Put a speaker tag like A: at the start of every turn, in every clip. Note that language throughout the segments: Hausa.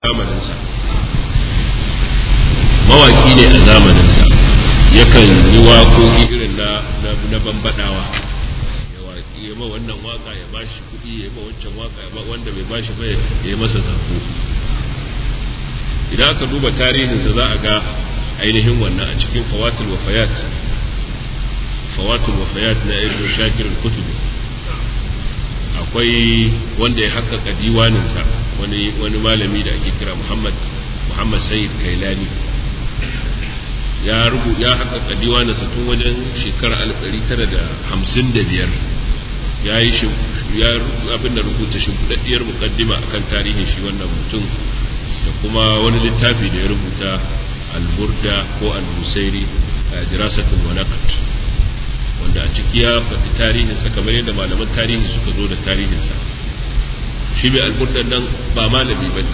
A: zamaninsa, mawaki ne a zamaninsa, yakan yi waƙoƙi irin na bambadawa, ya ma wannan waka ya bashi kuɗi, ya ma wancan waka ya ba wanda bai bashi ba ya yi masa zafo. Idan aka duba tarihinsa za a ga ainihin wannan a cikin fawatul wafayat na ibn Shakir al-Kutubi. Akwai wanda ya haƙƙaƙa diwaninsa, wani malami da ake kira Muhammad Sayyid Kailani, ya haƙƙaƙa diwaninsa tun wajen shekarar 1955. ya abin da rubuta shimfiɗaɗɗiyar muƙaddima akan tarihin shi wannan mutum, da kuma wani littafi da ya rubuta al-Burda ko al-Busairi dirasatun wa naqd, wanda a ciki ya faɗi tarihinsa kamar yadda malaman tarihi suka zo da tarihinsa. Shi mai al-Burda nan ba malami bane,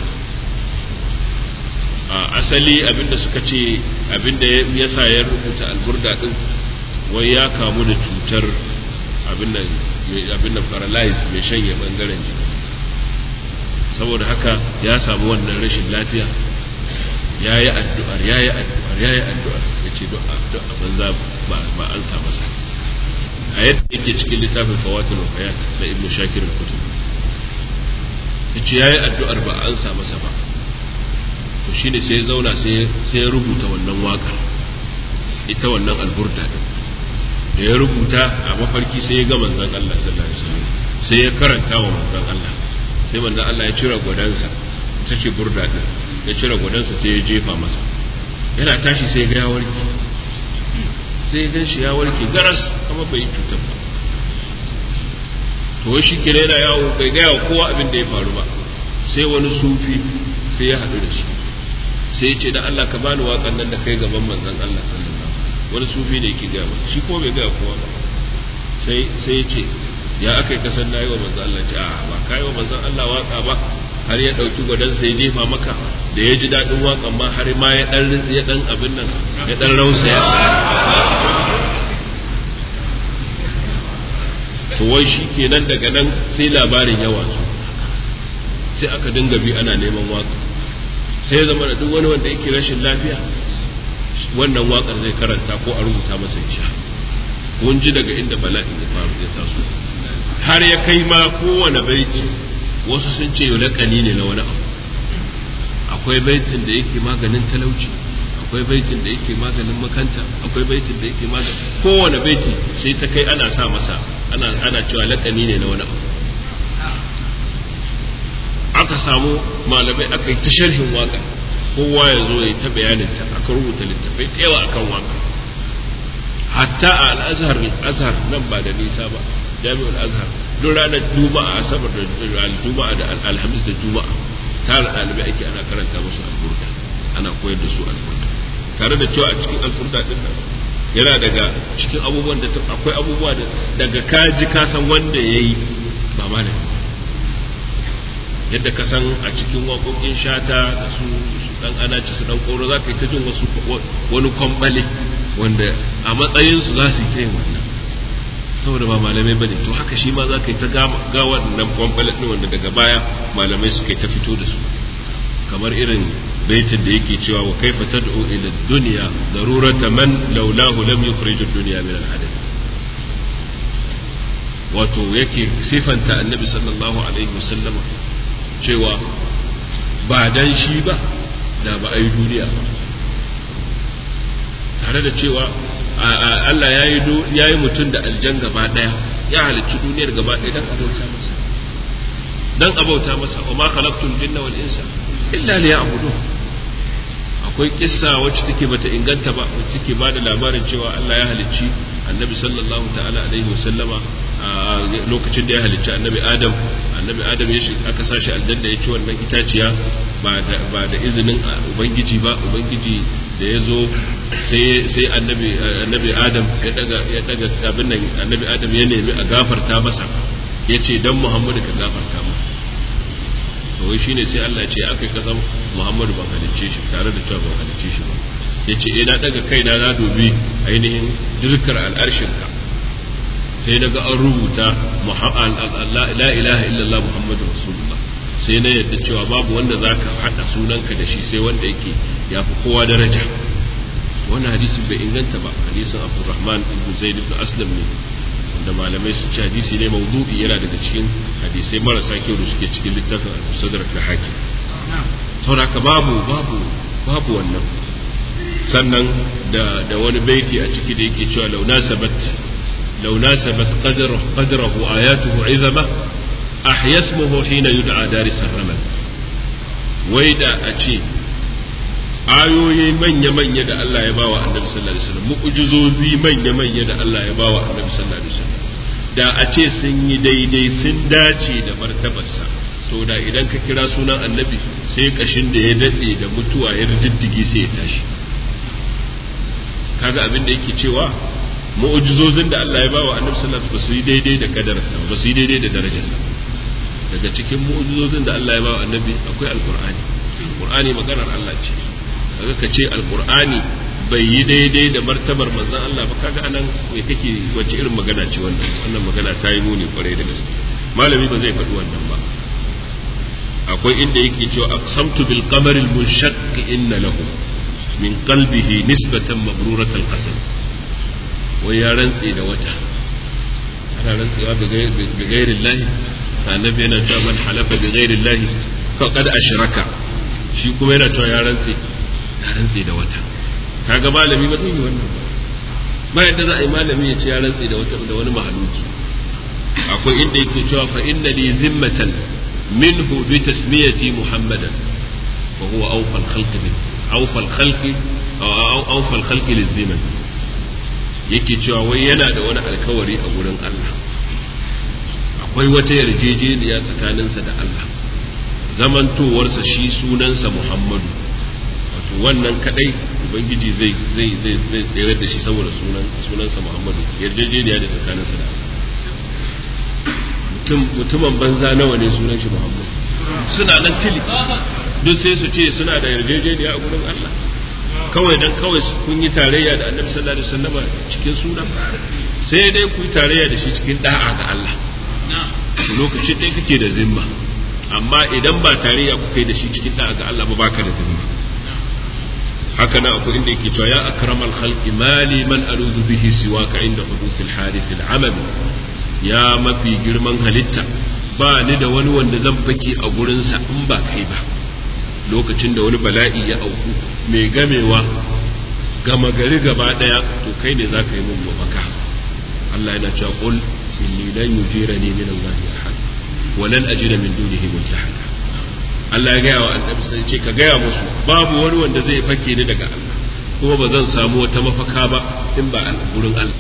A: a asali abinda suka ce abinda ya sa ya rubuta al-Burda din wai ya kamu da cutar abin nan paralyze mai shanye bangaren jiki, saboda haka ya samu wannan rashin lafiya, ya yi addu'ar ya ce duk a banza ba an sa masa. A yadda yake cikin littafin fawatul wafayat na ibn Shakir al-Kutubi, ya ce ya yi addu'ar ba an sa masa ba, to shine sai ya zauna sai ya rubuta wannan waƙar, ita wannan al-Burda din. Da ya rubuta a mafarki sai ya ga manzon Allah sallallahu alaihi wasallam, sai ya karanta wa manzon Allah, sai manzon Allah ya cire gwadansa, ita ce Burda din, ya cire gwadansa sai ya jefa masa, yana tashi sai ya ga ya warke, sai ya gan shi ya warke garas kuma bai cutar ba. To shi kire yana yawo bai ga yawo kowa abin da ya faru ba, sai wani sufi sai ya haɗu da shi, sai ya ce da Allah ka bani waƙan nan da kai gaban manzon Allah sallallahu alaihi wasallam. Wani sufi ne yake gaya masa, shi ko bai gaya kowa ba, sai ya ce ya aka yi kasan na yi wa manzan Allah, ce a ba ka yi wa manzan Allah waka ba, har ya ɗauki gwadon sai ya jefa maka, da ya ji daɗin wakan ma har ma ya ɗan abin nan ya ɗan rausaya. To wai shi kenan daga nan sai labarin yawa sai aka dinga bi ana neman waka, sai ya zama da duk wani wanda yake rashin lafiya wannan wakar zai karanta ko a rubuta masa ya sha. Kun ji daga inda bala'in ya faru ya taso, har ya kai ma kowane baiti wasu sun ce yau laƙani ne na wani abu. Akwai baitin da yake maganin talauci, akwai baitin da yake maganin makanta, akwai baitin da yake maganin kowane baiti sai ta kai ana sa masa ana cewa laƙani ne na wani abu. Aka samu malamai aka yi ta sharhin waka, kowa ya zo ya ta bayanin ta, aka rubuta littafai da yawa akan waka. Hatta a al-Azhar nan ba da nisa ba, Jami'ul Azhar, duk ranar Juma'a, Asabar da Juma'a da Alhamis da Juma'a, tare ɗalibai ake ana karanta musu al-Burda, ana koyar da su al-Burda. Tare da cewa a cikin al-Burda din nan yana daga cikin abubuwan da akwai abubuwa da daga kaji ka san wanda yayi ba malami, yadda ka san a cikin waƙoƙin Shata da su dan anaci su dan koro za ka yi ta jin wasu wani kwambale wanda a matsayinsu za su yi ta yin wannan, saboda ba malamai bane. To haka shi ma za ka yi ta ga wannan kwambale ɗin wanda daga baya malamai suka yi ta fito da su, kamar irin baitin da yake cewa wa kaifa tad'u ila dunya darurata man laulahu lam yukhrij ad-dunya min al-hadath. Wato yake sifanta annabi sallallahu alaihi wasallama cewa ba dan shi ba da ba a yi duniya ba, tare da cewa Allah ya yi mutum da aljan gaba daya, ya halicci duniyar gaba daya dan abauta masa wa ma khalaqtul jinna wal insa illa liya'budun. Akwai kissa wacce take bata inganta ba, wacce take bada labarin cewa Allah ya halicci annabi sallallahu ta'ala alaihi wasallama lokacin da ya halicci annabi Adam ya shi aka sashi aljanna ya ci wannan itaciya ba da izinin ubangiji ba. Ubangiji da ya zo sai annabi Adam ya daga abin nan, annabi Adam ya nemi a gafarta masa, ya ce dan Muhammadu ka gafarta mu. to wai shine sai Allah ya ce akai kasan Muhammadu ban halicce shi, tare da cewa ban halicce shi ba. Yace na daga kaina na dubi ainihin dirkar al'arshinka, sai daga an rubuta la ilaha illallah Muhammadu Rasulullah sai na yadda cewa babu wanda zaka hada sunanka da shi sai wanda yake yafi kowa daraja. wannan hadisin bai inganta ba, hadisin Abdurrahman ibn Zaid ibn Aslam ne, wanda malamai su ce hadisi ne mawdu'i, yana daga cikin hadisai marasa kyau da suke cikin littafin al-Mustadrak na Hakim. saboda babu wannan. sannan da wani baiti a ciki da yake cewa law nasabat qadrahu ayatuhu izama ahya ismuhu hina yud'a daris ar-ramal. wai da a ce ayoyi manya-manya da Allah ya bawa Annabi sallallahu alaihi wasallam, mu'jizozi manya-manya da Allah ya bawa Annabi sallallahu alaihi wasallam, da a ce sun yi daidai sun dace da martabarsa, to da idan ka kira sunan Annabi sai kashin da ya datse da mutuwa ya diddige sai ya tashi. kaga abin da yake cewa mu'jizozin da Allah ya bawa Annabi sallallahu alaihi wasallam ba su yi daidai da kadarsa, ba su yi daidai da darajarsa. daga cikin mu'jizozin da Allah ya bawa Annabi akwai alqur'ani maganar Allah ce. kaga ka ce alqur'ani bai yi daidai da martabar manzon Allah ba, kaga anan me kake, wace irin magana ce wannan magana ta yi muni kwarai da gaske. malami ba zai faɗi wannan ba. akwai inda yake cewa aqsamtu bil qamari al munshaq inna lahu min qalbihi nisbatan mabrurat al qasam. wai ya rantsi da wata, ana rantsewa bi ghairi Allah. annabi yana cewa man halafa bi ghairi Allah faqad ashraka, shi kuma yana cewa ya rantsi da wata. kaga malami ba zai yi wannan ba yadda za a yi malami ya ce ya rantsi da wata da wani mahaluki. akwai inda yake cewa fa inna li zimmatan minhu bi tasmiyati muhammadan wa huwa awfal khalqi lizziman. yake cewa wai yana da wani alkawari a gurin Allah, akwai wata yarjejeniya tsakaninsa da Allah, zamantowarsa shi sunansa Muhammadu, wato wannan kadai ubangiji zai tsere da shi saboda sunansa Muhammadu. yarjejeniya da tsakaninsa da Allah. mutumin banza nawa ne sunan shi Muhammadu? suna nan tili, duk sai su ce suna da yarjejeniya a gurin Allah, kawai kun yi tarayya da Annabi sallallahu alaihi wasallam cikin suna, sai dai ku yi tarayya da shi cikin da'a ga Allah. lokacin ɗaya kake da zimma, amma idan ba tarayya ku kai da shi cikin da'a ga Allah ba, baka da zimma. haka nan akwai inda yake cewa ya akramal khalqi mali man aludu bihi siwaka inda hudusil harith al-amal. ya mafi girman halitta, ba ni da wani wanda zan fake a gurinsa in ba kai ba. lokacin da wani bala'i ya auku mai gamewa gama gari gaba daya, to kai ne zaka yi mun mafaka. Allah yana cewa qul inni lan yujirani min Allah ahad wa lan ajida min dunihi multahada. Allah ya gaya wa annabi sai ce ka gaya musu babu wani wanda zai fake ni daga Allah, kuma ba zan samu wata mafaka ba in ba a gurin Allah.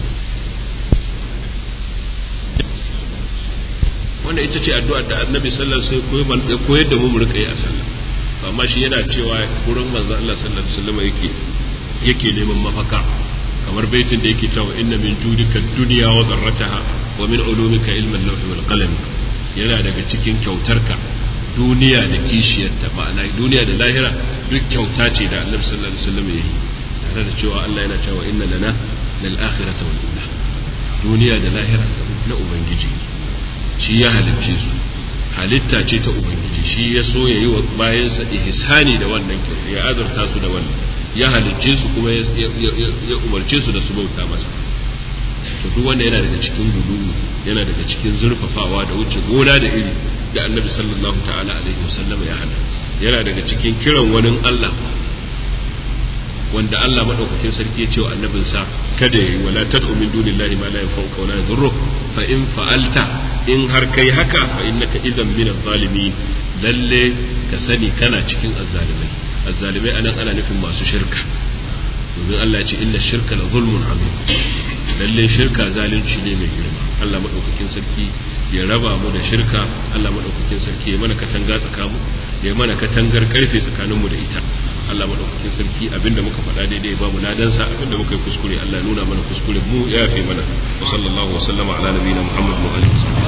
A: wanda ita ce addu'ar da annabi sallallahu alaihi wasallam ya koyar da mu rika yi a sallah. amma shi yana cewa gurin manzon Allah sallallahu alaihi wasallam yake neman mafaka, kamar baitin da yake cewa inna min judika dunya wa dharrataha wa min ulumika ilma al-lawh wal qalam. yana daga cikin kyautarka duniya da kishiyarta, ma'ana duniya da lahira duk kyauta ce da annabi sallallahu alaihi wasallam yayi, tare da cewa Allah yana cewa inna lana lil akhirati wal ula. duniya da lahira na ubangiji, shi ya halicce su, halitta ce ta ubangiji, shi ya so ya yi wa bayansa ihsani da wannan kyauta, ya azurta su da wannan, ya halicce su kuma ya umarce su da su bauta masa. to duk wanda yana daga cikin gudu, yana daga cikin zurfafawa da wuce gona da iri da annabi sallallahu ta'ala alaihi wasallam ya hana. yana daga cikin kiran wani Allah wanda Allah madaukakin sarki ya ce wa annabinsa kada yayi, wala tad'u min dunillahi ma la yanfa'uka wa la yadhurruk fa in fa'alta, in har kai haka fa innaka idan min adh-dhalimin, lalle ka sani kana cikin azzalimai anan ana nufin masu shirka, domin Allah ya ce inna shirka la zulmun azim. lalle shirka zalunci ne mai girma. Allah madaukakin sarki ya raba mu da shirka, Allah madaukakin sarki ya mana katanga tsakamu, ya mana katangar karfe tsakanin mu da ita. Allah madaukakin sarki abinda muka faɗa daidai babu ladansa, abinda muka yi kuskure Allah ya nuna mana kuskure mu ya yafe mana. wa sallallahu wa sallama ala nabiyina Muhammad wa alihi wasallam.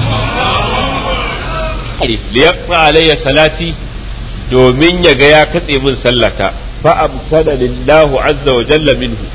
B: liyaqta alayya salati, domin ya ga ya katse min sallata, fa amkana lillahu azza wa jalla minhu.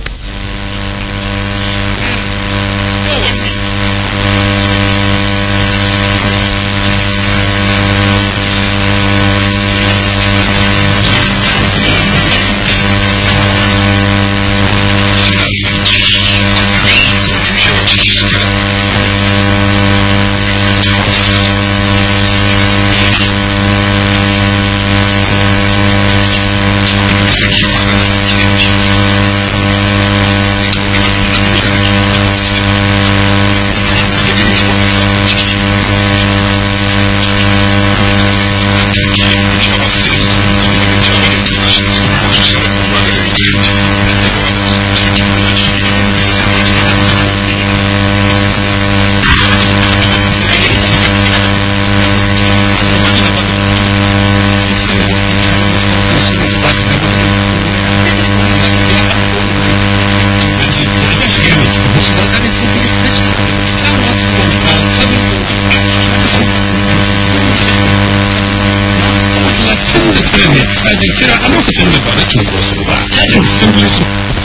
C: lokacin da ba na cunkoso ba ya yi simple su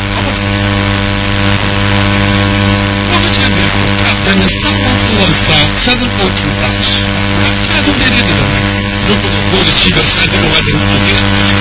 C: lokacin da ya kwanta dan ya saba kuwarsa 702 hours ya zo daidai da zama lokacin ko da cibiyar sadarwa da mutum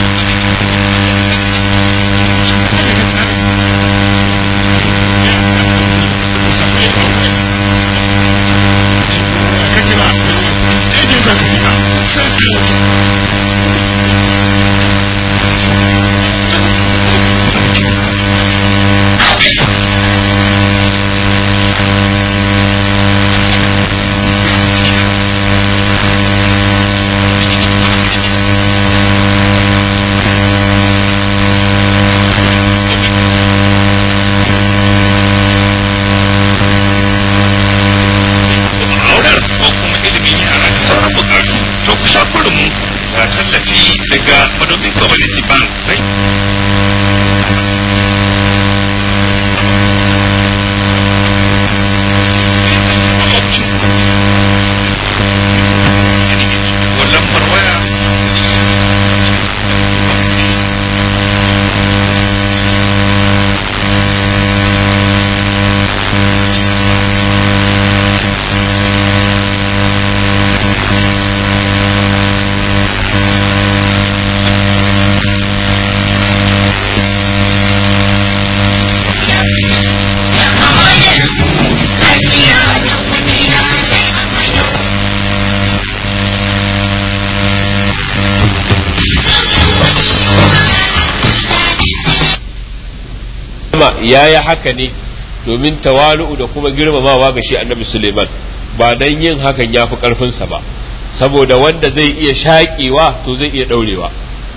B: ya yi haka ne domin tawalu'u da kuma girmamawa ga shi annabi Suleiman ba dan yin hakan ya fi ƙarfinsa ba saboda wanda zai iya shaƙewa to zai iya ɗaurewa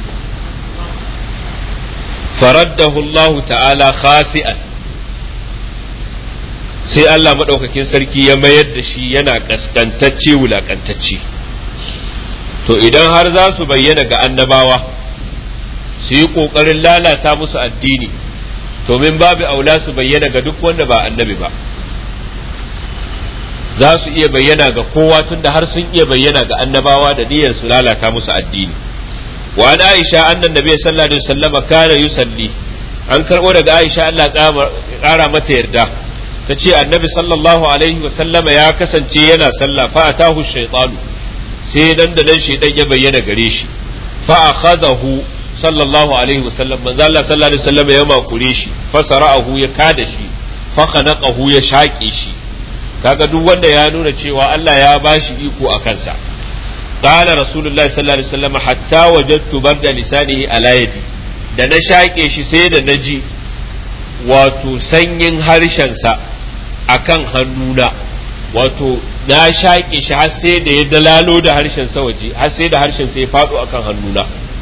B: faraddahu Allah ta'ala khasi'an sai Allah maɗaukakin sarki ya mayar da shi yana ƙasƙantacce wulaƙantacce to idan har za su bayyana ga annabawa su yi ƙoƙarin lalata musu addini to min babu aula su bayyana ga duk wanda ba annabi ba za su iya bayyana ga kowa tunda har sun iya bayyana ga annabawa da niyyar su lalata musu addini wa an Aisha annan nabi sallallahu alaihi wasallam kana yusalli an karbo daga Aisha Allah kara mata yarda tace annabi sallallahu alaihi wasallam ya kasance yana sallah fa atahu shaytanu sai dan da nan shaytan ya bayyana gare shi fa akhadahu sallallahu alaihi wasallam manzo Allah sallallahu alaihi wasallam ya makure shi fa sara'ahu ya kada shi fa khanaqahu ya shaƙe shi kaga duk wanda ya nuna cewa Allah ya bashi iko a kansa qala rasulullahi sallallahu alaihi wasallam hatta wajadtu barda lisanihi ala yadi da na shaƙe shi sai da naji wato sanyin harshen sa akan hannuna wato na shaƙe shi har sai da ya dalalo da harshen sa waje har sai da harshen sa ya faɗo akan hannuna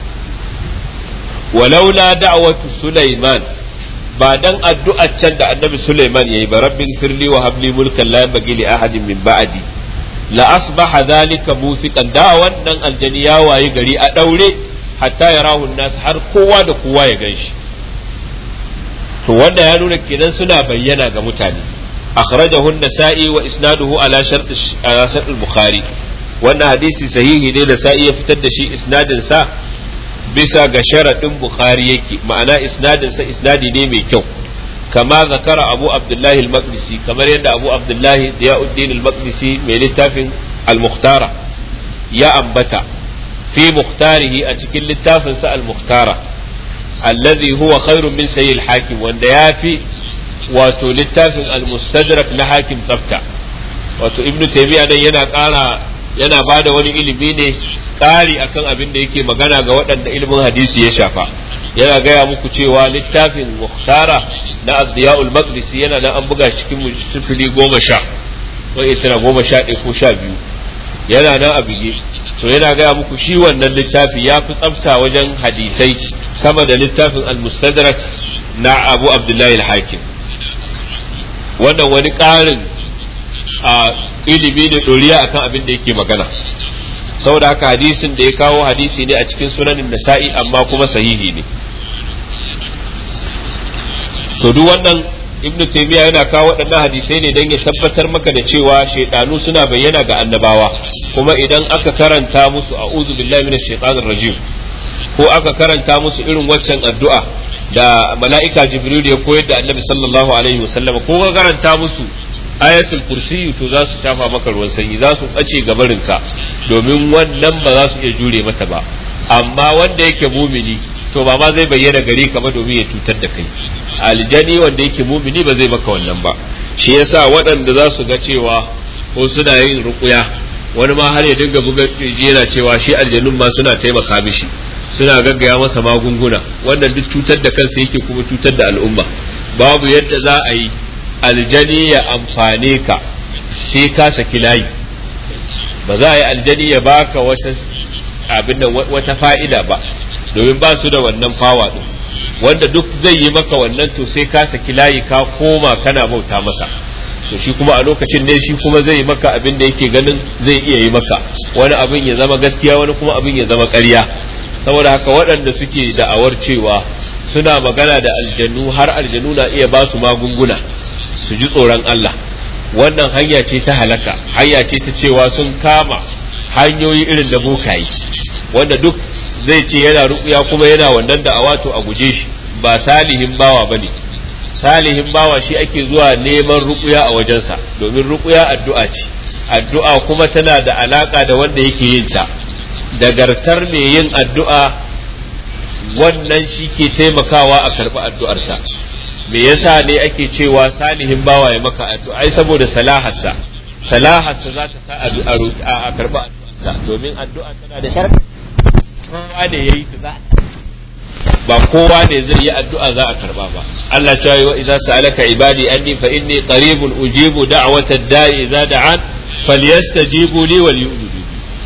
B: walaula da'watu Sulaiman ba dan addu'ar can da annabi Sulaiman yayi ba rabbin firli wa habli mulkan la yanbaghi li ahadin min ba'di la asbaha dhalika musiqan da wannan aljani ya waye gari a daure hatta yarahu nas har kowa da kowa ya ganshi to wanda ya nuna kenan suna bayyana ga mutane akhrajahu an-nasa'i wa isnaduhu ala shart al-bukhari wannan hadisi sahihi ne da sa'i ya fitar da shi isnadin sa bisa ga sharadin bukhari yake ma'ana isnadin sa isnadi ne mai kyau kama zakara abu abdullahi al-maqdisi kamar yadda abu abdullahi diyauddin al-maqdisi mai littafin al-mukhtara ya ambata fi mukhtarihi a cikin littafin sa al-mukhtara alladhi huwa khairun min sahih al-hakim wanda yafi wato littafin al-mustadrak na hakim tsafta wato ibnu taymiya dan yana bada wani ilimi ne ƙari akan abin da yake magana ga waɗanda ilimin hadisi ya shafa yana gaya muku cewa littafin mukhtara na Adiya'ul Maqdisi yana nan an buga cikin mujtafili 10 wai ita 11 ko 12 yana nan a bige to yana gaya muku shi wannan littafi ya fi tsafta wajen hadisai sama da littafin al-Mustadrak na Abu Abdullahi al-Hakim wannan wani ƙarin a ilimi ne doriya akan abin da yake magana saboda haka hadisin da ya kawo hadisi ne a cikin sunanin nasa'i amma kuma sahihi ne to duk wannan ibn taymiya yana kawo waɗannan hadisai ne don ya tabbatar maka da cewa shaidanu suna bayyana ga annabawa kuma idan aka karanta musu a'udhu billahi minash shaitanir rajim ko aka karanta musu irin waccan addu'a da mala'ika Jibril ya koyar da Annabi sallallahu alaihi wasallam, ko ka karanta musu ayatul kursi, to za su tafa maka ruwan sanyi, za su bace gabarinka, domin wannan ba za su iya jure mata ba. Amma wanda yake mumini to ba ma zai bayyana gare ka ba domin ya cutar da kai. Aljani wanda yake mumini ba zai maka wannan ba. Shi yasa waɗanda za su ga cewa ko suna yin ruqya, wani ma har ya dinga buga yana cewa shi aljanun ma suna taimaka mishi, suna gaggaya masa magunguna, wannan duk cutar da kansa yake kuma cutar da al'umma. Babu yadda za a yi aljani ya amfane ka sai ka saki layi. Ba za a yi aljani ya baka wata fa'ida ba, domin ba su da wannan fawa din. Wanda duk zai yi maka wannan to sai ka saki layi ka koma kana bauta masa, to shi kuma a lokacin ne shi kuma zai yi maka abin da yake ganin zai iya yi maka, wani abin ya zama gaskiya, wani kuma abin ya zama ƙarya. Saboda haka waɗanda suke da'awar cewa suna magana da aljanu, har aljanu na iya ba su magunguna, su ji tsoron Allah, wannan hanya ce ta halaka, hanya ce ta cewa sun kama hanyoyi irin da bokaye, wanda duk zai ce yana ruƙuya kuma yana wannan da'awa, to a guje shi, ba salihin bawa bane. Salihin bawa shi ake zuwa neman ruƙuya a wajensa, domin ruƙuya addu'a ce, addu'a kuma tana da alaka da wanda yake yin ta. Dagartar mai yin addu'a wannan shi ke taimakawa a karɓi addu'arsa. Me yasa ne ake cewa salihin bawa ya maka addu'a? Ai saboda salaharsa za ta sa a karɓi addu'arsa, domin addu'a tana da sharadi. Kowa ne yayi ta ba kowa ne zai yi addu'a za a karba ba. Allah ta yi wa idza sa'alaka ibadi anni fa inni qaribun ujibu da'watad da'i idza da'an falyastajibu li wal yu'minu.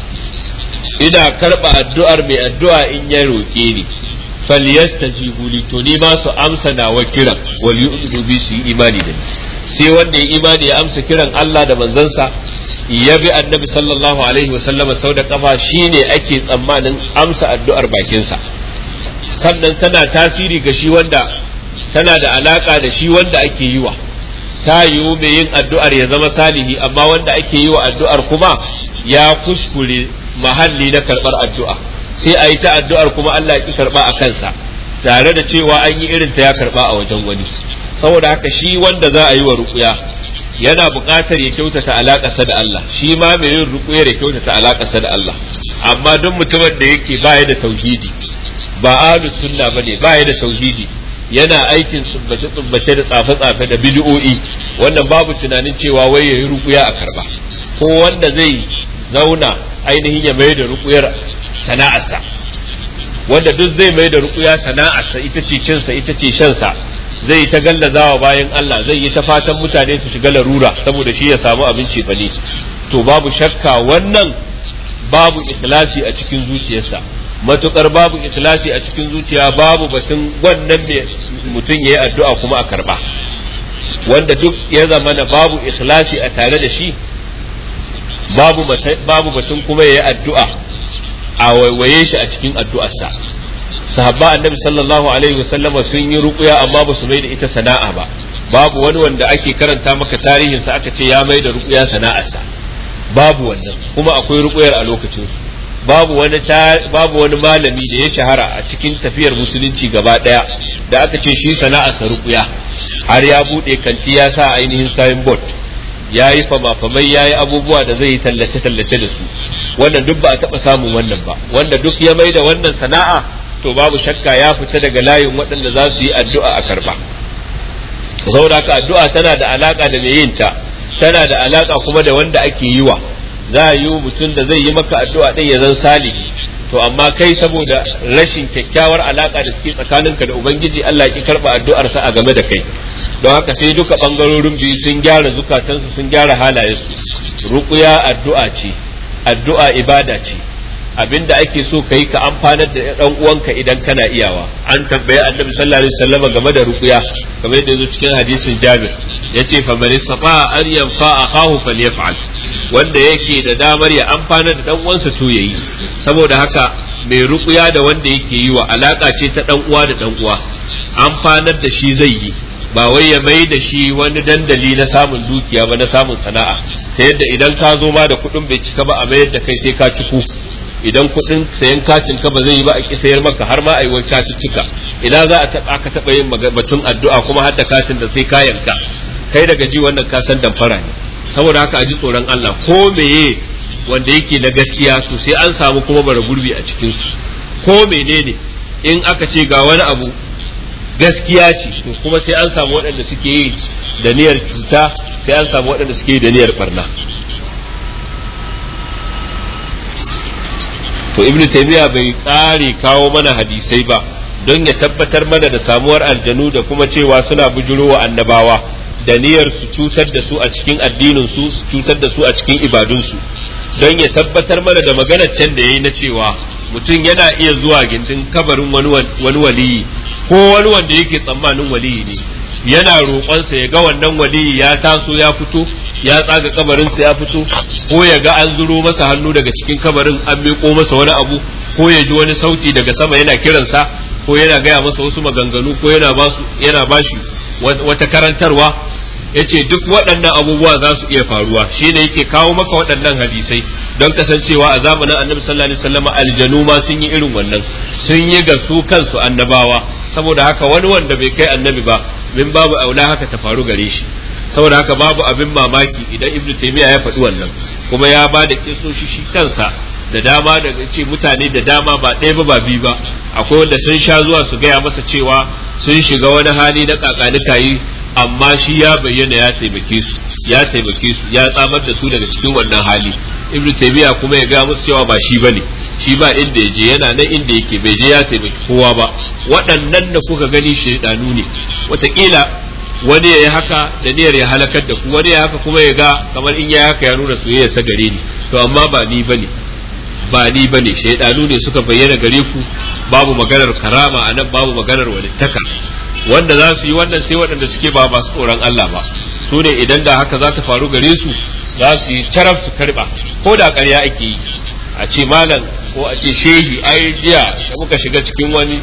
B: Ina karba addu'ar mai addu'a in ya roke ni, falyastajibu li, to ni ma su amsa nawa kiran, wal yu'minu bi, su yi imani da ni. Sai wanda ya imani ya amsa kiran Allah da manzansa, ya bi annabi sallallahu alaihi wa sallama sau da kafa, shine ake tsammanin amsa addu'ar bakinsa. Sannan tana tasiri ga shi wanda, tana da alaka da shi wanda ake yi wa. Ta yiwu mai yin addu'ar ya zama salihi, amma wanda ake yi wa addu'ar kuma ya kuskure mahalli na karɓar addu'a, sai a yi ta addu'ar kuma Allah ya ki karɓa a kansa, tare da cewa an yi irin ta ya karɓa a wajen wani. Saboda haka shi wanda za a yi wa ruƙuya yana buƙatar ya kyautata alaƙarsa da Allah, shi ma mai yin ruƙuyar ya kyautata alaƙarsa da Allah. Amma duk mutumin da yake baya da tauhidi, ba ahlus sunna bane, baya da tauhidi, yana aikin tsubbace da tsafe-tsafe da bid'o'i, wannan babu tunanin cewa wai yayi ruƙuya a karba. Ko wanda zai zauna ainihin ya mai da ruƙuyar sana'arsa, wanda duk zai mai da ruƙuya sana'arsa, ita ce cinsa ita ce shansa, zai ta gallazawa bayan Allah, zai yi ta fatan mutane su shiga larura saboda shi ya samu abinci bane, to babu shakka wannan babu ikhlasi a cikin zuciyarsa. Matukar babu ikhlasi a cikin zuciya, babu batun wannan ne mutum yayi addu'a kuma a karba. Wanda duk ya zama na babu ikhlasi a tare da shi, babu batun kuma yayi addu'a a waiwaye shi a cikin addu'arsa. Sahabba annabi sallallahu alaihi wasallama sun yi ruqya amma ba su mai da ita sana'a ba. Babu wani wanda ake karanta maka tarihinsa aka ce ya mai da ruqya sana'arsa, babu wannan. Kuma akwai ruqyar a lokacin, babu wani malami da ya shahara a cikin tafiyar musulunci gaba daya da aka ce shi sana'arsa ruqya, har ya bude kanti ya sa ainihin signboard, ya yi fama-famai, ya yi abubuwa da zai yi tallace-tallace da su. Wannan duk ba a taɓa samun wannan ba. Wanda duk ya mai da wannan sana'a, to babu shakka ya fita daga layin waɗanda za su yi addu'a a karba. Saboda haka addu'a tana da alaka da mai yin ta, tana da alaka kuma da wanda ake yi wa. Za a yi mutum da zai yi maka addu'a ɗin ya zan salihi, to amma kai saboda rashin kyakkyawar alaka da suke tsakaninka da Ubangiji, Allah ya ki karɓa addu'arsa a game da kai. Don haka sai duka ɓangarorin biyu sun gyara zukatansu, sun gyara halayensu. Ruqya addu'a ce, addu'a ibada ce. Abinda ake so kai ka amfanar da ɗan uwanka idan kana iyawa. An tambaye Annabi sallallahu alaihi wasallam game da ruqya, kamar yadda yazo cikin hadisin Jabir, yace fa man istata'a an yanfa akahu falyaf'al. Wanda yake da damar ya amfanar da dan uwansa to yayi. Saboda haka mai ruqya da wanda yake yi wa alaka ce ta dan uwa da dan uwa. Amfanar da shi zai yi, ba wai ya mai da shi wani dandali na samun dukiya ba, na samun sana'a, ta yadda idan ka zo ma da kuɗin bai cika ba a mayar da kai sai ka ciku. idan kuɗin sayan katin ka ba zai yi ba a ki sayar maka har ma a yi wani catuttuka, ina za aka taɓa yin batun addu'a kuma har da katin da sai kayan ka, kai daga ji wannan ka san damfara ne. Saboda haka a ji tsoron Allah, ko meye wanda yake na gaskiya to sai an samu kuma bara gurbi a cikin su, ko menene in aka ce ga wani abu gaskiya ce to kuma sai an samu waɗanda suke yi da niyyar cuta, sai an samu waɗanda suke yi da niyyar barna. to ibnu taymiya bai tsare kawo mana hadisai ba don ya tabbatar mana da samuwar aljanu da kuma cewa suna bujurowa annabawa da niyyar su cutar da su a cikin addinin su cutar da su a cikin ibadun su, don ya tabbatar mana da maganar can da yayi na cewa mutum yana iya zuwa gindin kabarin wani waliyi ko wani wanda yake tsammanin waliyi ne, yana roƙonsa ya ga wannan waliyi ya taso ya fito ya tsaga kabarinsa ya fito, ko ya ga an zuro masa hannu daga cikin kabarin an miƙo masa wani abu, ko ya ji wani sauti daga sama yana kiransa, ko yana gaya masa wasu maganganu, ko yana bashi wata karantarwa. yace duk waɗannan abubuwa za su iya faruwa, shine yake kawo maka waɗannan hadisai don kasancewa a zamanin annabi sallallahu alaihi wasallam aljanu ma sun yi irin wannan, sun yi ga su kansu annabawa. saboda haka wani wanda bai kai annabi ba min babu aula haka ta faru gare shi. saboda haka babu abin mamaki idan ibnu taymiya ya faɗi wannan, kuma ya ba da kisoshi shi kansa da dama da ce mutane da dama ba ɗaya ba biyu ba, akwai wanda sun sha zuwa su gaya masa cewa sun shiga wani hali na kakanikayi, amma shi ya bayyana ya taimake su ya tsamar da su daga cikin wannan hali. ibnu taymiya kuma ya ga musu cewa ba shi bane, shi ba inda yaje, yana nan inda yake, bai je ya taimaki kowa ba. waɗannan da kuka gani shaydanu ne, wataƙila wani ya yi haka da niyyar ya halakar da ku, wani ya haka kuma ya ga kamar in ya haka ya nuna soyayya sa gare ni, to amma ba ni bane shaydanu ne suka bayyana gare ku. babu maganar karama anan, babu maganar walittaka. wanda za su yi wannan sai waɗanda suke ba masu tsoron Allah ba, su ne idan da haka za ta faru gare su za su yi taraf su karba, ko da ƙarya ake yi, a ce malam ko a ce shehi ai jiya da muka shiga cikin wani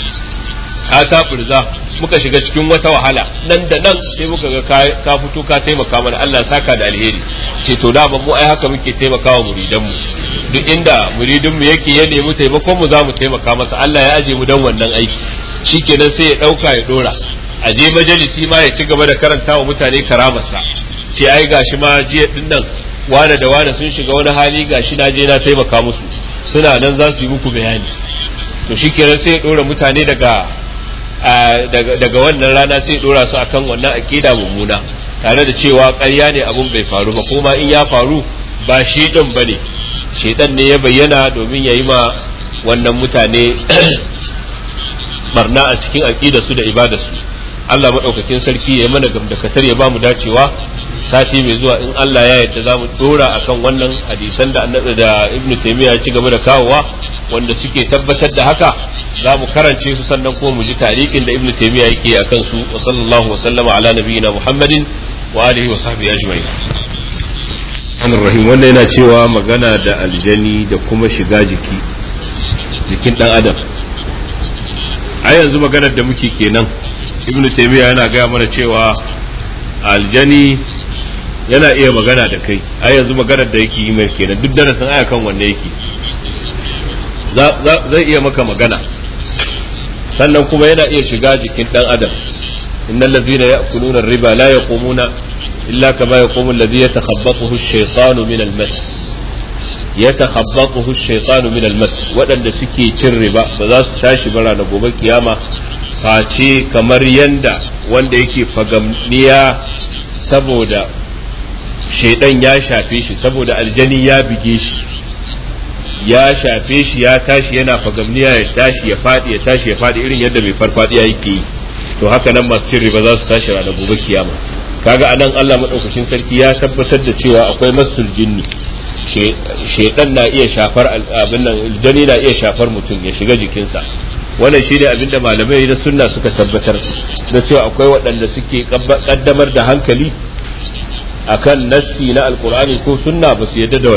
B: furza muka shiga cikin wata wahala, nan da nan sai muka ga ka fito ka taimaka mana, Allah saka da alheri. ce to da mu ai haka muke taimakawa muridan mu, duk inda muridin mu yake ya nemi taimakon mu za mu taimaka masa, Allah ya aje mu dan wannan aiki. shikenan sai ya dauka ya dora, a je majalisi ma ya ci gaba da karanta wa mutane karamarsa, ce ai gashi ma jiya din nan wane da wane sun shiga wani hali, gashi na je na taimaka musu, suna nan za su yi muku bayani. to shikenan sai ya dora mutane daga wannan rana, sai ya dora su akan wannan aqida mummuna, tare da cewa ƙarya ne abun bai faru ba, kuma in ya faru ba shi din bane, shedan ne ya bayyana domin ya yi ma wannan mutane barna a cikin aqidar su da ibadar su. Allah madaukakin sarki ya mana gamdakatar ya bamu dacewa. sati mai zuwa in Allah ya yarda zamu dora akan wannan hadisan da annabi da Ibn Taymiyyah ya ci gaba da kawowa wanda suke tabbatar da haka, zamu karance su sannan kuma mu ji tarihin da Ibn Taymiyyah yake akan su. wa sallallahu wa sallama ala nabiyyina Muhammadin wa alihi wa sahbihi ajma'in.
D: Rahim wanda yana cewa magana da aljani da kuma shiga jikin dan adam. a yanzu maganar da muke kenan, Ibn Taymiyyah yana gaya mana cewa aljani yana iya magana da kai. a yanzu maganar da yake yi mai kenan, duk darasin aya kan wanne yake zai iya maka magana, sannan kuma yana iya shiga jikin dan adam. innal ladzina ya'kuluna ar-riba la yaqumuna illa kama yaqumu alladhi yatakhabbathu ash-shaytanu min al-mas waɗanda suke cin riba ba za su tashi bara na gobe kiyama face kamar yanda wanda yake fagamniya saboda shaidan ya shafe shi, saboda aljani ya bige shi ya shafe shi, ya tashi yana fagamniya, ya tashi ya fadi, ya tashi ya fadi, irin yadda mai farfadiya yake yi. to haka nan masu cin riba za su tashi ranar gobe kiyama. kaga anan Allah madaukakin sarki ya tabbatar da cewa akwai masul jinni, shaitan na iya shafar abin nan, aljani na iya shafar mutum ya shiga jikinsa. wannan shine abinda malamai na sunna suka tabbatar da cewa akwai waɗanda suke kaddamar da hankali akan nassi na alkur'ani ko sunna, ba su yadda da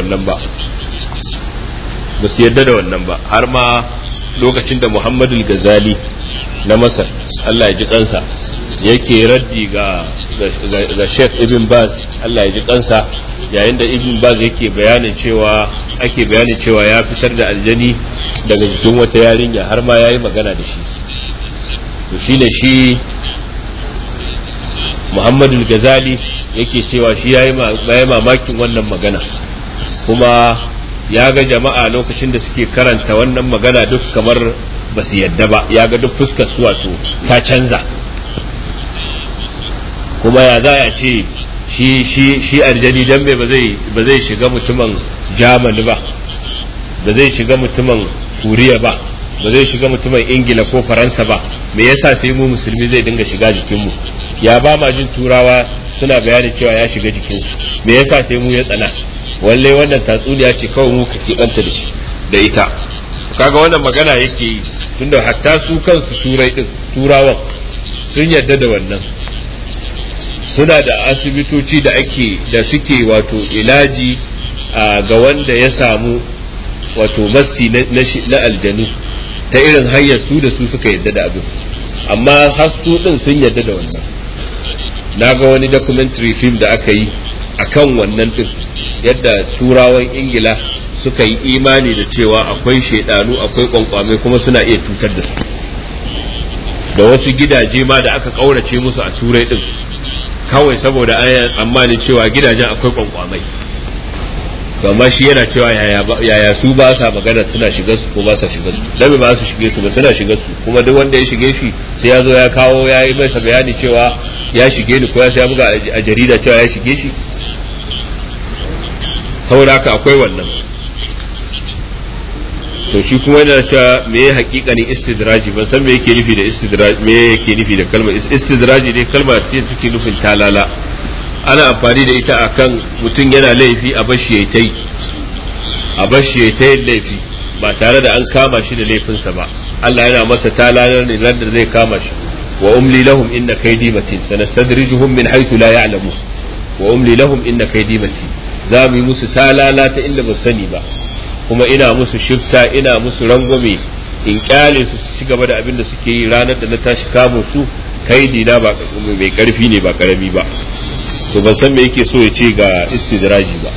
D: wannan ba. har ma lokacin da Muhammadul Ghazali na Masar, Allah ya ji kansa, yake raddi ga Sheikh Ibn Baz, Allah ya ji kansa, yayin da ibn baz ake bayanin cewa ya fitar da aljani daga jikin wata yarinya har ma yayi magana da shi. to shine shi Muhammadu Ghazali yake cewa shi yayi mamakin wannan magana, kuma ya ga jama'a lokacin da suke karanta wannan magana duk kamar ba su yadda ba, ya ga duk fuskar su wato ta canza. kuma ya za a ce shi aljani dan ba zai shiga mutumin Germany ba zai shiga mutumin Koriya ba zai shiga mutumin Ingila ko Faransa ba, me yasa sai mu musulmi zai dinga shiga jikinmu? Ya ba ma jin turawa suna bayanin cewa ya shiga jikinsu, me yasa sai mu ya tsana? walle wannan tatsuniya ce kawai mu kake banta da shi da ita. Kaga wannan magana yake yi tunda hatta su kansu turawan sun yarda da wannan, suna da asibitoci da suke wato ilaji ga wanda ya samu wato massi na aljanu ta irin hanyar su da su suka yadda da abin, amma hasu din sun yadda da wannan. Na ga wani documentary film da aka yi akan wannan din, yadda turawan Ingila suka yi imani da cewa akwai shaidanu akwai kwankwame kuma suna iya cutar da su, da wasu gidaje ma da aka kaurace musu a turai din kawai saboda an tsammanin cewa gidajen akwai kwankwamai. amma shi yana cewa yaya su ba sa magana suna shiga su ko ba sa shiga su, dan ba su shige su ba suna shiga su, kuma duk wanda ya shige shi sai ya zo ya kawo ya yi masa bayani cewa ya shige ni ko ya sai buga a jarida cewa ya shige shi. saboda haka akwai wannan. to shi kuma yana cewa me ya hakikanin istidraji, ban san me yake nufi da istidraji, me yake nufi da kalmar istidraji ne kalma ce take nufin talala, ana amfani da ita akan mutum yana laifi a bashi yayi tai laifi ba tare da an kama shi da laifinsa ba. Allah yana masa talalar ne ran da zai kama shi. wa umli lahum inna kaydi matin sanastadrijuhum min haythu la ya'lamun wa umli lahum inna kaydi matin, za mu yi musu talala ta inda ba sani ba, kuma ina musu shifta ina musu rangwame in kyale su ci gaba da abin da suke yi. ranar da na tashi kamo su kaidi na ba mai karfi ne ba karami ba. to ban san me yake so ya ce ga istidraji ba.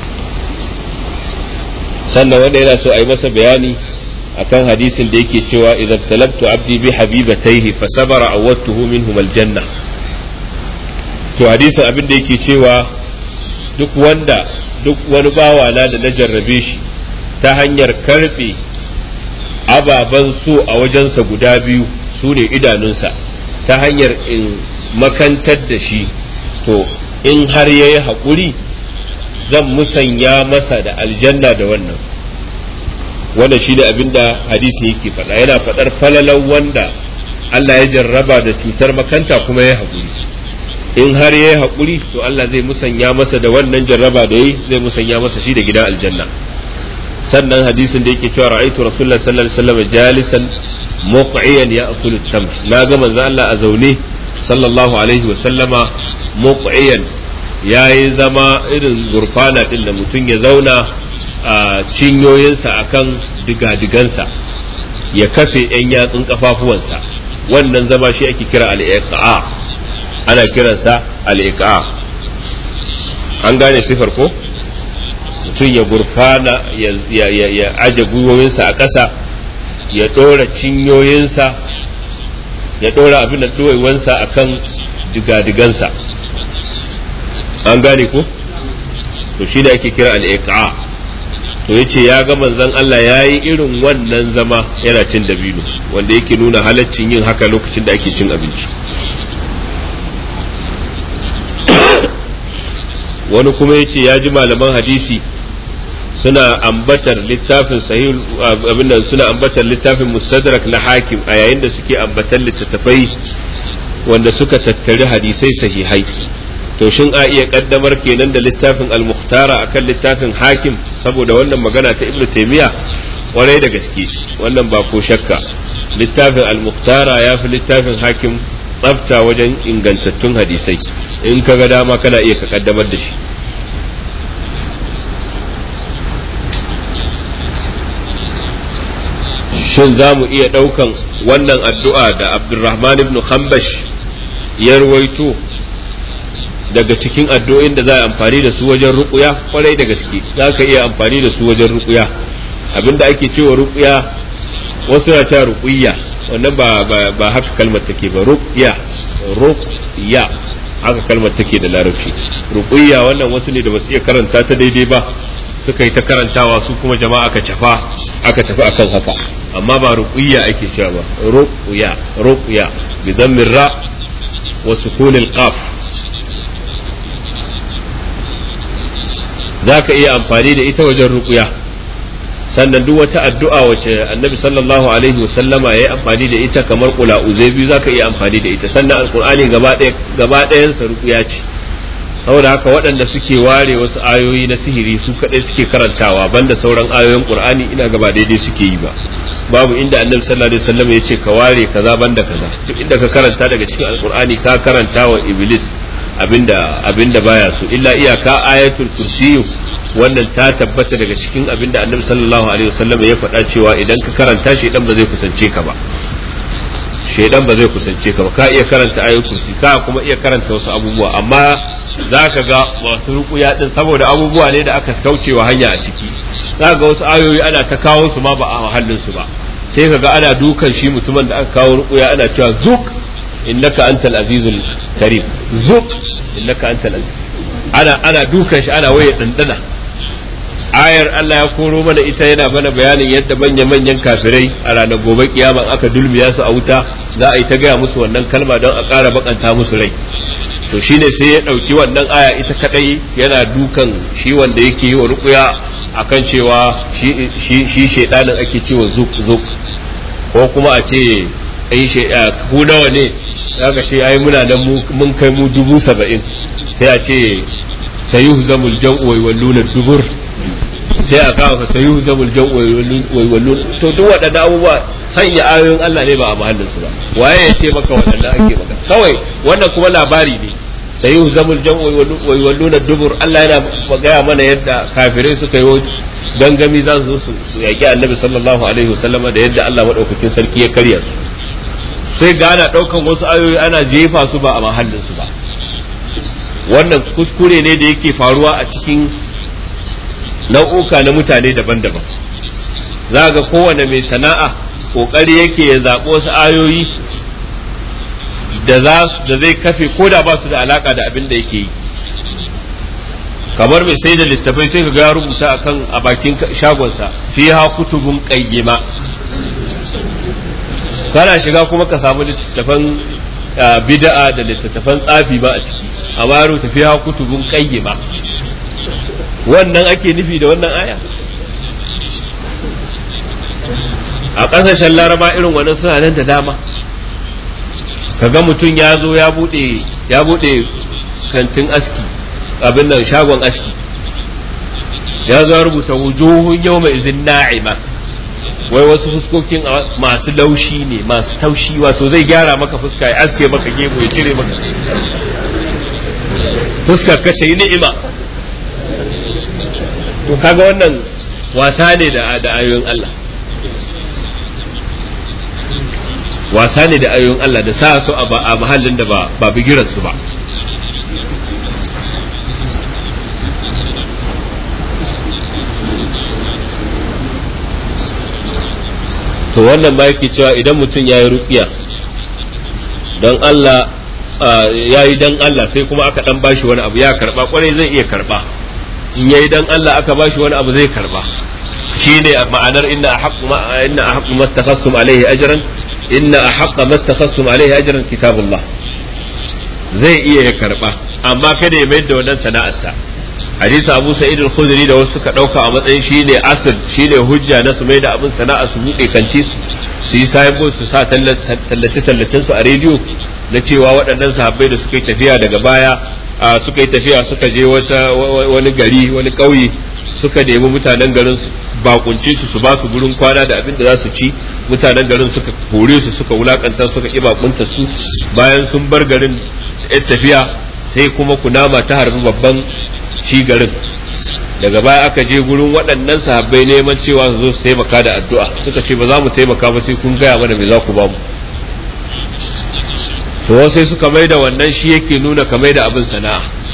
D: sannan wanda yana so a yi masa bayani akan hadisin da yake cewa idan talabtu abdi bi habibatayhi fa sabara awwatuhu minhum aljanna. to hadisin abin da yake cewa duk wani bawa na da na jarrabe shi ta hanyar karbe ababan so a wajensa guda biyu su ne idanunsa, ta hanyar in makantar da shi, to in har yayi haƙuri zan musanya masa da aljanna da wannan. wannan shi da abinda hadisi yake faɗa, yana faɗar falalan wanda Allah ya jarraba da cutar makanta kuma ya haƙuri. in har yayi haƙuri to Allah zai musanya masa da wannan jarraba da yayi, zai musanya masa shi da gidan aljanna. sannan hadisin da yake cewa ra'aytu rasulullah sallallahu alaihi wasallam jalisan muqiyan ya'kulu at-tamr, na ga manzo Allah a zaune sallallahu alaihi wasallama muqiyan, yayi zama irin gurfana din da mutum ya zauna a cinyoyinsa akan digadigansa ya kafe yan yatsun kafafuwansa. wannan zama shi ake kira al-iqa, ana kiransa al-iqa. an gane sifar ko? mutum ya gurfana ya aje gwiwoyinsa a ƙasa, ya ɗora cinyoyinsa, ya ɗora abin da ɗoyewansa a kan digadigansa. an gane ko? to shi da ake kira al'iqa. to yace ya ga manzon Allah ya yi irin wannan zama yana cin dabino, wanda yake nuna halaccin yin haka lokacin da ake cin abinci. wani kuma yace ya ji malaman hadisi suna ambatar littafin sahih abin nan, suna ambatar littafin mustadrak na hakim a yayin da suke ambatar littattafai wanda suka tattari hadisai sahihai. to shin a iya kaddamar kenan da littafin al-mukhtara akan littafin hakim saboda wannan magana ta ibnu taymiya? kwarai da gaske, wannan ba ko shakka. littafin al-mukhtara ya fi littafin hakim tsafta wajen ingantattun hadisai. in ka ga dama kana iya ka kaddamar da shi. shin za mu iya ɗaukan wannan addu'a da Abdurrahman ibn Khambash ya ruwaito daga cikin addu'o'in da za a amfani da su wajen ruqya kwarai da gaske za ka iya amfani da su wajen ruqya abinda ake cewa ruqya wasu na ta ruqya wannan ba haka kalmar take ba ruqya haka kalmar take da larabci ruqya wannan wasu ne da basu iya karanta ta daidai ba suka yi ta karantawa su kuma jama'a aka tafi akan haka amma ba ruqya ake cewa ba ruqya bi dhammir ra wa sukun al qaf zaka iya amfani da ita wajen ruqya sannan duk wata addu'a wacce annabi sallallahu alaihi wa sallama yayi amfani da ita kamar qula uzaybi zaka iya amfani da ita sannan alqur'ani gaba ɗayan sa ruqya ce saboda haka waɗanda suke ware wasu ayoyi na sihiri su kadai suke karantawa banda sauran ayoyin qur'ani ina gaba daidai suke yi ba babu inda annabi sallallahu alaihi wasallam ya ce ka ware kaza banda kaza duk inda ka karanta daga cikin alqur'ani ka karanta wa iblis abinda baya so illa iyaka ayatul kursiyu wannan ta tabbata daga cikin abinda annabi sallallahu alaihi wasallam ya faɗa cewa idan ka karanta shi dan ba zai kusance ka ba shaidan ba zai kusance ka ba ka iya karanta ayatul kursi ka kuma iya karanta wasu abubuwa amma zaka ga masu ruqya din saboda abubuwa ne da aka kaucewa hanya a ciki zaka ga wasu ayoyi ana ta kawo su ma ba a mahallin su ba sai kaga ana dukan shi mutumin da aka kawo ruqya ana cewa zuk innaka antal azizul karim zuk innaka antal aziz ana dukan shi ana waye dandana ayar Allah ya koro mana ita yana mana bayanin yadda manyan kafirai a ranar gobe kiyama aka dulmiya su a wuta za a yi ta gaya musu wannan kalma don a ƙara bakanta musu rai to shine sai ya ɗauki wannan aya ita kadai yana dukan shi wanda yake yi wa ruqya akan cewa shi shedanin ake cewa zuk ko kuma a ce ai ku nawa ne zaka ce ai muna nan mun kai mu 70,000 sai a ce sayuhzamul jam'u wa yawalluna dubur sai a kawo ka sayu zamul jam'u wai wallu to duk waɗannan abubuwa sanya ayoyin Allah ne ba a mahallin su ba waye ya ce maka waɗannan ake maka kawai wannan kuma labari ne sayu zamul jam'u wai wallu na dubur Allah yana gaya mana yadda kafirai suka yi gangami za su yaki annabi sallallahu alaihi wasallama da yadda Allah madaukakin sarki ya karya su sai ga ana ɗaukan wasu ayoyi ana jefa su ba a mahallin su ba wannan kuskure ne da yake faruwa a cikin nau'uka na mutane daban-daban za ga kowane mai sana'a kokari yake ya zaɓi wasu ayoyi da zai kafe ko da ba su da alaka da abin da yake yi kamar mai sai da littafai sai ka ga ya rubuta a bakin shagonsa fiha kutubun qayyima kana shiga kuma ka samu littafan bid'a da littafan tsafi ba a ciki amma rubuta fiha kutubun qayyima wannan ake nufi da wannan aya a ƙasashen laraba irin wannan suna nan da dama kaga mutum ya zo ya bude kantin aski abin nan shagon aski ya zo rubuta wujuhun yawma izin na'ima wai wasu fuskokin masu laushi ne masu taushi wato zai gyara maka fuska ya aske maka gemu ya cire maka fuskar ka ta yi ni'ima to kaga wannan wasa ne da ayoyin Allah wasa ne da ayoyin Allah da sa su a mahallin da ba bigiran su ba to wannan ba yake cewa idan mutum ya yi ruqiya don Allah ya yi dan Allah sai kuma aka dan bashi wani abu ya karba kwarai zai iya karba in yayi dan Allah aka bashi wani abu zai karba shine ma'anar inna ahqqu mattakhasum alaihi ajran inna ahqqa mattakhasum alaihi ajran kitabullah zai iya ya karba amma kada ya mayar da wannan sana'arsa hadisi Abu Sa'id al-Khudri da wasu suka dauka a matsayin shine asal shine hujja na su mai da abin sana'a su bude kanti su yi sayabo su sa tallacin su a rediyo na cewa waɗannan sahabbai da suka yi tafiya daga baya suka yi tafiya suka je wani gari wani ƙauye suka nemi mutanen garin bakunce su ba su gurin kwana da abin da za su ci mutanen garin suka kore su suka wulakanta suka ƙi bakunta su bayan sun bar garin tafiya sai kuma kunama ta harbi babban shi garin daga baya aka je gurin waɗannan sahabbai neman cewa su zo su taimaka da addu'a suka ce ba za mu taimaka ba sai kun gaya mana me za ku ba mu to sai suka mai da wannan shi yake nuna ka mai da abin sana'a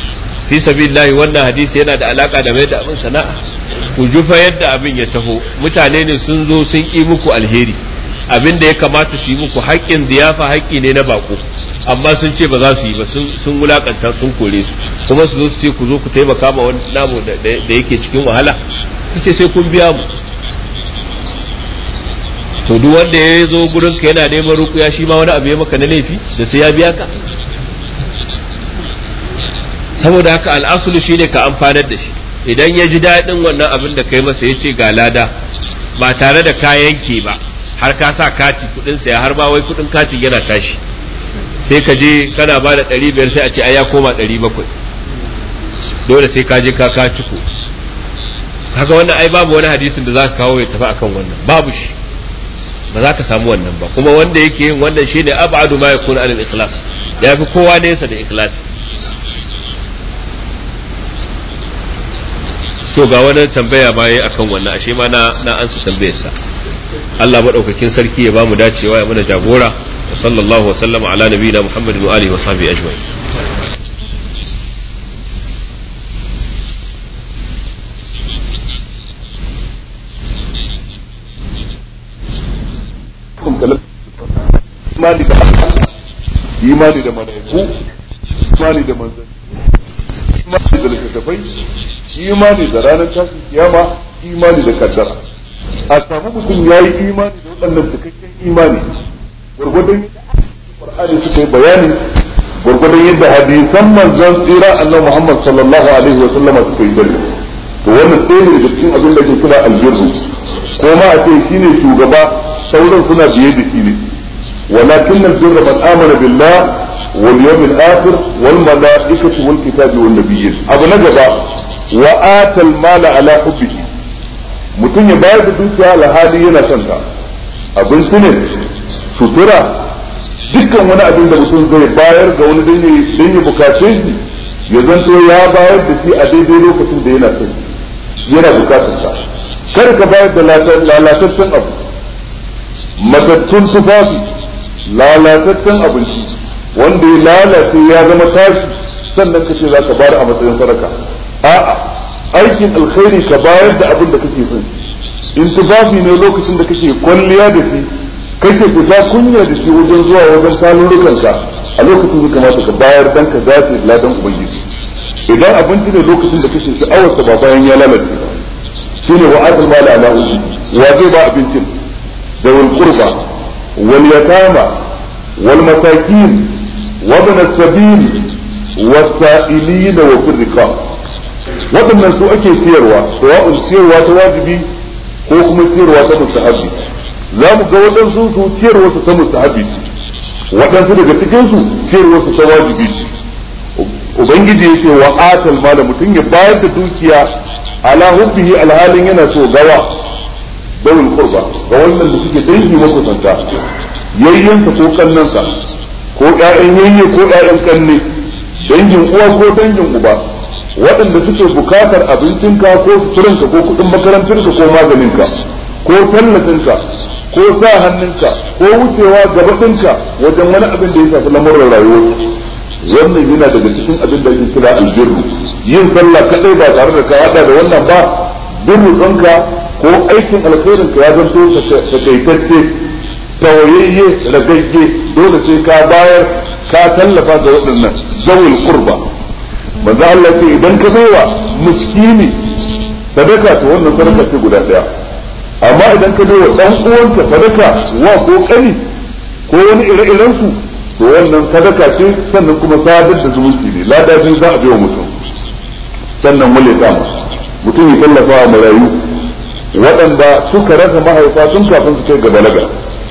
D: fi sabilillahi wannan hadisi yana da alaka da mai da abin sana'a. Ku jufa yadda abin ya taho, mutane ne sun zo sun yi muku alheri, abin da ya kamata su yi muku haƙƙin ziyafa haƙƙi ne na bako, amma sun ce ba za su yi ba, sun wulakanta sun kore su, kuma su zo su ce ku zo ku taimaka ma wani namu da yake cikin wahala, su ce sai kun biya mu. To duk wanda ya zo gurin ka yana neman rukuya shi ma wani abu ya maka na laifi da sai ya biya ka. Saboda haka al'asulu shine ka amfanar da shi, idan ya ji daɗin wannan abin da kai masa ya ce ga lada ba tare da ka yanke ba, har ka sa kati kudin saya, har ba wai kudin kati yana tashi, sai ka je kana ba da 500 sai a ce ai ya koma 700, dole sai ka je ka ciko. Kaga wannan ai babu wani hadisin da za ka kawo ya tafi akan wannan, babu shi, ba za ka samu wannan ba. Kuma wanda yake yin wannan shine ab'adu ma yakunu anil ikhlas, ya fi kowa nesa da ikhlasi. So ga wani tambaya ma yayi akan wannan, ashe ma na ansa tambayar sa. Allah madaukakin sarki ya bamu dacewa ya mana jagora. Wa sallallahu wa sallama ala nabiyina Muhammadin wa alihi wa sahbihi ajma'in. Imani da malaiku, imani da manzanni, imani da littattafai, imani da ranar tashin kiyama, imani da kaddara. A samu mutum ya yi imani da waɗannan cikakken imani, gwargwadon yadda Qur'ani suka yi bayani, gwargwadon yadda hadisan manzon tsira annabi Muhammad sallallahu alaihi wa sallama suka yi bayani. To wannan sai ne daga cikin abin da ke kira albirru, ko ma a ce shine shugaba, sauran suna biye da shi ne. ولكن البر من آمن بالله واليوم الآخر والملائكة والكتاب والنبيين. أبو نجبا وآتى المال على حبه. mutum ya bayar da dukiya alhali yana son ta, abinci ne, sutura, dukkan wani abin da mutum zai bayar ga wani don ya bukace shi, ya zanto ya bayar da shi a daidai lokacin da yana son yana bukatar sa. Kar ka bayar da lalataccen abu, matattun tufafi, lalataccen abinci wanda ya lalace ya zama tashi, sannan ka ce za ka bayar a matsayin sadaka. A'a, aikin alkhairi ka bayar da abin da kake son. In tufafi ne lokacin da kake kwalliya da shi, kake fita kunya da shi wajen zuwa wajen talurrukanka, a lokacin da kamata ka bayar dan ka dace da ladan ubangiji. Idan abinci ne lokacin da kake sha'awarsa ba bayan ya lalace ba, shine wa'adul mala ala uji, wa zai ba abincin da wal qurba واليتامى والمساكين وابن السبيل والسائلين وفي الرقاب. waɗannan su ake siyarwa, sawa'un siyarwa ta wajibi ko kuma siyarwa ta mustahabi. za mu ga waɗansu su siyarwa su ta mustahabi, waɗansu daga cikin su siyarwa su ta wajibi. Ubangiji ya ce wa atal mala, mutum ya bayar da dukiya ala hubbihi alhalin yana so gawa dawul qurba, ga wannan da suke dangi makusanta, yayyansa ko kannansa, ko ƴaƴan yayye ko ƴaƴan kanne, dangin uwa ko dangin uba, waɗanda suke bukatar abincinka ko suturanka ko kuɗin makarantarka ko maganinka ko tallafinka ko sa hannunka ko wucewa gabaɗinka wajen wani abin da ya shafi lamuran rayuwar. Wannan yana daga cikin abin da ake kira albirru. Yin sallah kadai ba tare da ka hada da wannan ba, birru ɗinka ko aikin alkhairin ka ya zanto takaitacce, tawayayye, ragagge, dole sai ka bayar, ka tallafa ga waɗannan zawul qurba. Manzo Allah ce idan ka baiwa miskini sadaka to wannan sadaka ce guda daya, amma idan ka baiwa dan uwanka sadaka wa ko kani ko wani ire-iren su, to wannan sadaka ce, sannan kuma sadar da zumunci ne, lada biyu za a baiwa mutum. Sannan wale kama mutum ya tallafa wa marayu waɗanda suka rasa mahaifa tun kafin su kai ga balaga,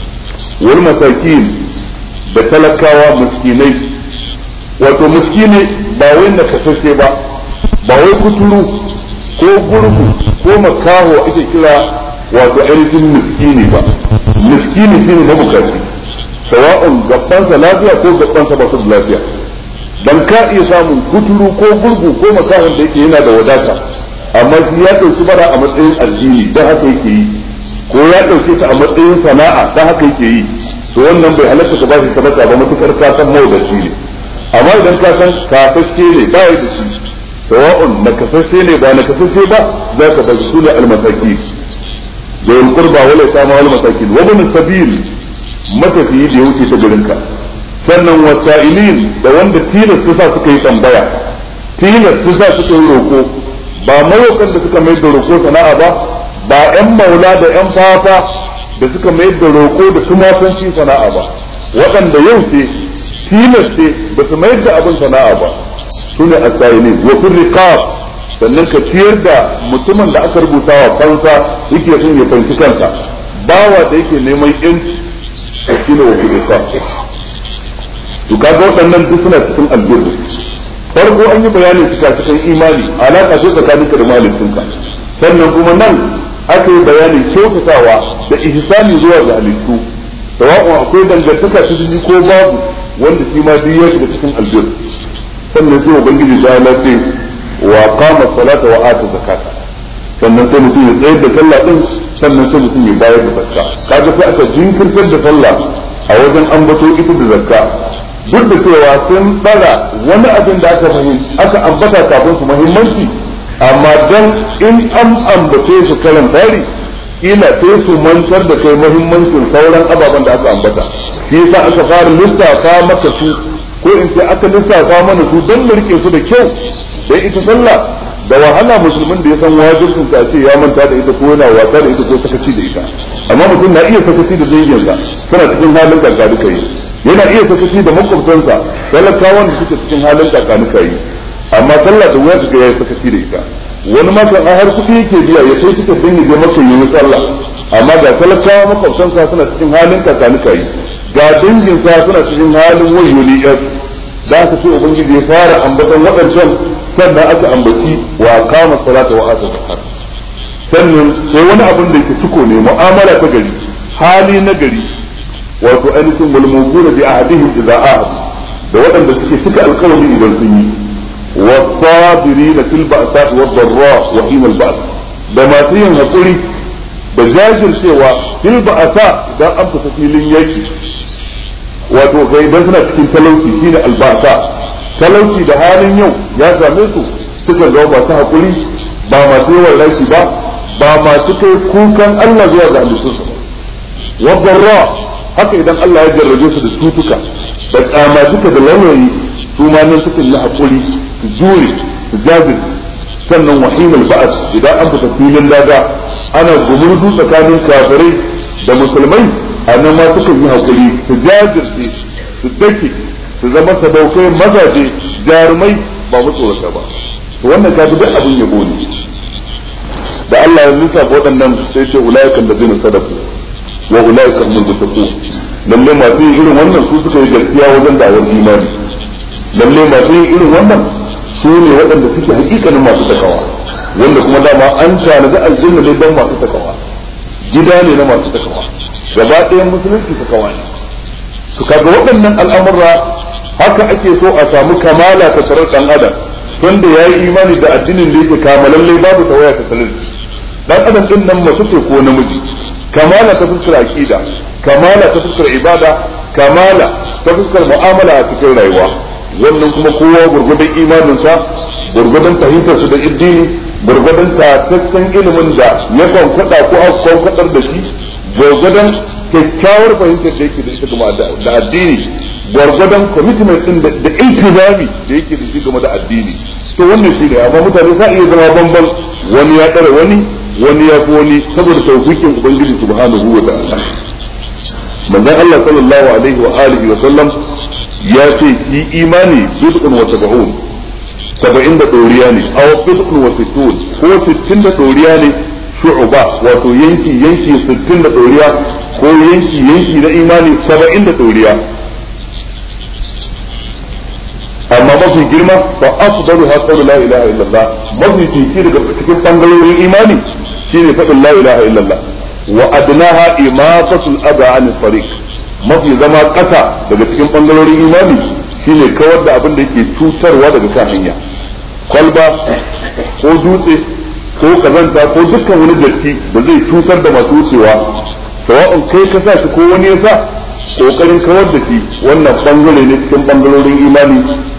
D: wal masakin da talakawa miskinai. Wato miskini ba wai na kasashe ba, ba wai kuturu ko gurgu ko makaho ake kira wato ainihin miskini ba. Miskini shine mabukaci, sawa'un gabansa lafiya ko gabansa ba su lafiya. Dan ka iya samun kuturu ko gurgu ko makahon da yake yana da wadata, amma shi ya ɗauki bara a matsayin addini dan haka yake yi, ko ya ɗauke ta a matsayin sana'a dan haka yake yi, to wannan bai halatta ka ba shi sadaka ba matukar ka san mawadaci ne. Amma idan ka san kafacce ne ba ya da shi,
E: sawa'un nakasashe ne ba nakasashe ba za ka bashi sune almasaki da yin qurba wala yatama wal masakin wa ibn sabil matafiyi da ya wuce ta garinka sannan wasa'ilin da wanda tilas su sa suka yi tambaya tilas su sa suka yi roko ba marokan da suka mai da roko sana'a ba yan maula da yan fata da suka mai da roko da tumatanci sana'a ba waɗanda yau ce tilas ce ba su mai da abin sana'a ba sune as-sa'ilin wa fil riqab sannan ka ciyar da mutumin da aka rubuta wa fansa yake son ya fanci kansa bawa da yake neman yanci shine wa fil riqab to kaga waɗannan duk suna cikin albirru farko an yi bayanin cikin imani alaka ce tsakaninka da mahaliccinka sannan kuma nan aka yi bayanin kyautatawa da ihsani zuwa ga halittu sawa'un akwai dangantaka ta jini ko babu wanda shi ma duk ya shiga cikin albirru sannan sai ubangiji ta lafi wa qama salata wa ata zakata sannan sai mutum ya tsayar da sallah din sannan sai mutum ya bayar da zakka kaga sai aka jinkirtar da sallah a wajen ambato ita da zakka duk da cewa sun tsara wani abin da aka ambata kafin su muhimmanci amma dan in an ambace su karan tari ila sai su mantar da kai muhimmancin sauran ababen da aka ambata shi yasa aka fara lissafa maka su ko in sai aka lissafa mana su don mu rike su da kyau dan ita sallah da wahala musulmin da ya san wajibin ta ce ya manta da ita ko yana wasa da ita ko sakaci da ita amma mutum na iya sakaci da danginsa suna cikin halin kaka duka yi yana iya sakaci da makwabtansa talakawan da suke cikin halin kaka duka yi amma sallah da wuya ga yayi sakaci da ita wani ma kan har kuɗi yake biya ya sai suka dinga je maka yi sallah amma ga talakawa makwabtansa suna cikin halin kaka duka yi ga danginsa suna cikin halin wayuli da aka ce ubangiji ya fara ambaton waɗancan sannan aka ambaci wa kama salata wa ata zakat sannan sai wani abin da yake ciko ne mu'amala ta gari hali na gari wato ainihin wal mawquna bi ahadihim idza ahad da waɗanda suke cika alƙawari idan sun yi wa sabirina fil ba'sa wa dharra wa hina al ba's da masu yin hakuri da jajircewa fil ba'sa idan an fita filin yaki wato kai idan suna cikin talauci shine al ba'sa talauci da halin yau ya same su suka ga masu hakuri ba masu yawan rashi ba masu kai kukan Allah zuwa ga halittunsa wa dharra haka idan Allah ya jarrabe su da cutuka da kamaduka da lauyoyi su ma nan suka yi hakuri su jure su jabir sannan wahimul ba'as idan an fita filin daga ana gumurzu tsakanin kafirai da musulmai annan ma suka yi hakuri su jajirce su dake su zama sadaukai mazaje jarumai ba matsorata ba to wannan ka duk abin yabo ne da Allah ya lissafa waɗannan sai ce ulaikan da zai sadaku wa ulaika hum muttaqun lalle masu yin irin wannan su suka yi gaskiya wajen da'awar imani lalle masu yin irin wannan su ne waɗanda suke hakikanin masu takawa wanda kuma dama an tanadi aljanna dai don masu takawa gida ne na masu takawa gaba ɗayan musulunci takawa ne su kaga waɗannan al'amura haka ake so a samu kamala ta tarar ɗan adam wanda ya yi imani da addinin da yake kamalalle babu tawaya ta sanin dan adam din nan mace ce ko namiji kamala ta fuskar aqida kamala ta fuskar ibada kamala ta fuskar mu'amala a cikin rayuwa wannan kuma kowa gurgurdan imaninsa gurgurdan fahimtar su da addini gurgurdan tatattan ilimin da ya kwankwada ko aka kwankwadar da shi gurgurdan kyakkyawar fahimtar da yake da ita game da addini gurgurdan commitment din da iltizami da yake da shi game da addini to wannan shi ne amma mutane za iya zama bamban wani ya tsare wani ya fi wani saboda tawfiqin ubangiji subhanahu wa ta'ala manzon Allah sallallahu alaihi wa alihi wa sallam ya ce ki imani bid'un wa sab'un 70 da doriya ne aw bid'un wa 60 ko 60 da doriya ne shu'ba wato yanki 60 da doriya ko yanki na imani 70 da doriya amma mafi girma fa afdalu ha qawlu la ilaha illallah mafi fifi daga cikin bangarorin imani shine faɗin la ilaha illallah wa adnaha imatatul adha an tariq mafi zama ƙasa daga cikin bangarorin imani shine kawar da abin da yake cutarwa daga kan hanya kwalba ko dutse ko kazanta ko dukkan wani datti da zai cutar da masu wucewa sawa'un kai ka sa shi ko wani ya sa kokarin kawar da shi wannan bangare ne cikin bangarorin imani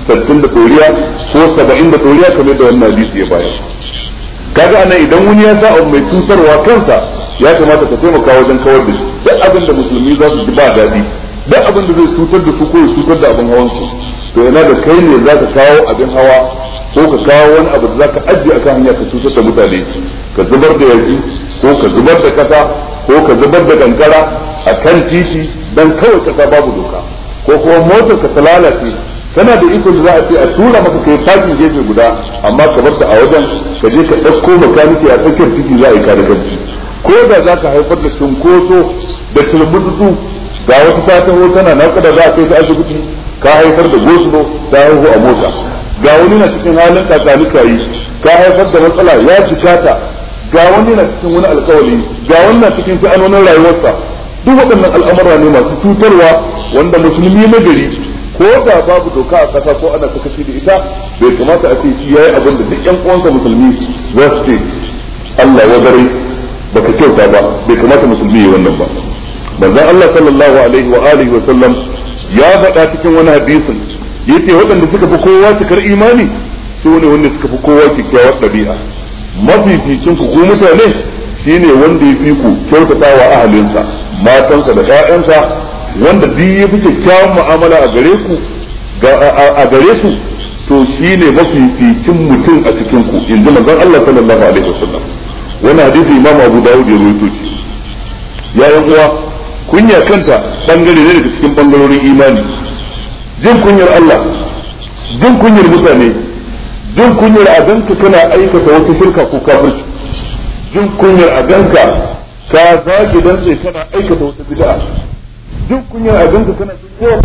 E: 60 da ɗoriya ko 70 da ɗoriya kamar da wannan hadisi ya bayar. Kaga anan idan wani ya sa abu mai cutarwa kansa ya kamata ka taimaka wajen kawar da shi. Duk abin da musulmi za su ji ba daɗi, duk abin da zai cutar da su ko ya cutar da abin hawan su, to yana da kai ne za ka kawo abin hawa ko ka kawo wani abu da za ka ajiye akan hanya ka cutar da mutane, ka zubar da yaji ko ka zubar da kasa ko ka zubar da kankara a kan titi dan kawai kasa babu doka, ko kuma motar ka ta lalace kana da ikon da za a ce a tura maka kai fakin gefe guda amma ka bar ta a wajen ka je ka ɗauko makaniki a tsakiyar titi za a yi kare kanki, ko da za ka haifar da cunkoso da turmutu ga wata ta taho tana naƙuda za a kai ta asibiti ka haifar da gosulo ta haihu a mota, ga wani na cikin halin kakanika yi ka haifar da matsala ya jikata, ga wani na cikin wani alkawali, ga wani na cikin sha'anonin rayuwarsa. Duk waɗannan al'amura ne masu cutarwa wanda musulmi na gari ko da babu doka a ƙasa ko ana sakaci da ita bai kamata a ce shi yayi abin da duk ƴan uwansa musulmi za su ce Allah ya gare baka kyauta ba, bai kamata musulmi ya wannan ba. Manzon Allah sallallahu alaihi wa alihi wa sallam ya faɗa cikin wani hadisin yace waɗanda suka fi kowa cikar imani su ne wanda suka fi kowa kyakkyawar ɗabi'a. Mafificin ku mutane shine wanda ya fi ku kyautatawa ahalinsa, matansa da ƴaƴansa, wanda duk ya fi kyakkyawan mu'amala a gare ku a gare su to shine mafificin mutum a cikin ku, inji manzon Allah sallallahu alaihi wasallam. Wannan hadisi Imam Abu Dawud ya rawaito shi. Ya yan uwa, kunya kanta bangare ne daga cikin bangarorin imani. Jin kunyar Allah, jin kunyar mutane, jin kunyar a ganka kana aikata wata shirka ko kafirci, jin kunyar a ganka ka zage dan sai kana aikata wata bid'a, jin kunyar a ganka kana yawan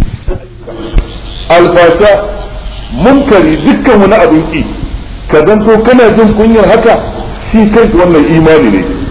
E: alfasha, munkari, dukkan wani abin ki ka zanto kana jin kunyar haka, shi kanka wannan imani ne.